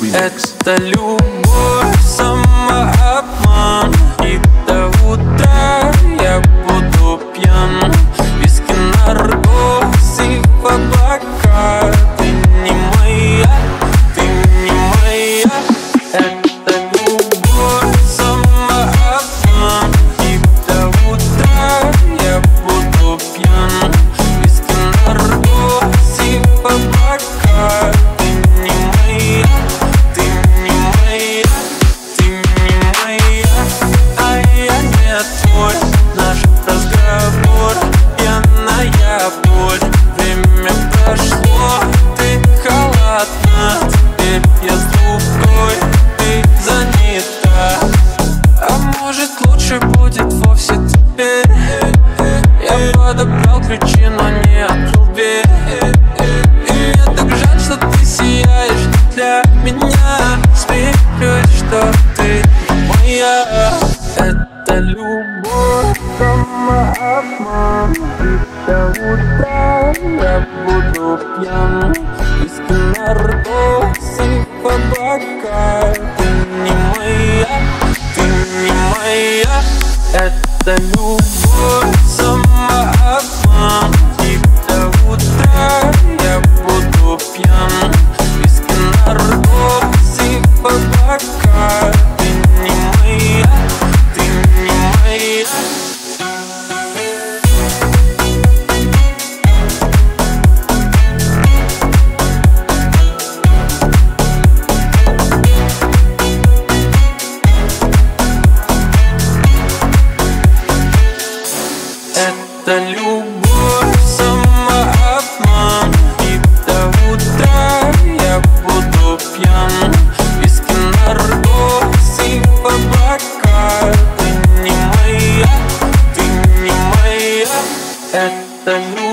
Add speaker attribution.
Speaker 1: Это любовь, самообман, и до утра я буду пьян. Виски, наркоз и в облака. Ты не моя, ты не моя. Это любовь, самообман, и до утра я буду пьян. Виски, наркоз и в облака. Наш разговор, пьяная боль. Время прошло, ты холодна. Теперь я с другой, ты занята. А может лучше будет вовсе теперь. Я подобрал ключи, но не открыл дверь. И мне так жаль, что ты сияешь для меня. Смеюсь, что ты моя. Это любовь, самообман, и до утра я буду пьян. Виски, наркоз и в облака. Ты не моя, ты не моя. Это любовь, самообман, и до утра я буду пьян. Виски, наркоз и в облака. Ты не моя, ты не моя. Это любовь, самообман, и до утра я буду пьян. Виски, наркоз и в облака. Ты не моя, ты не моя. Это любовь.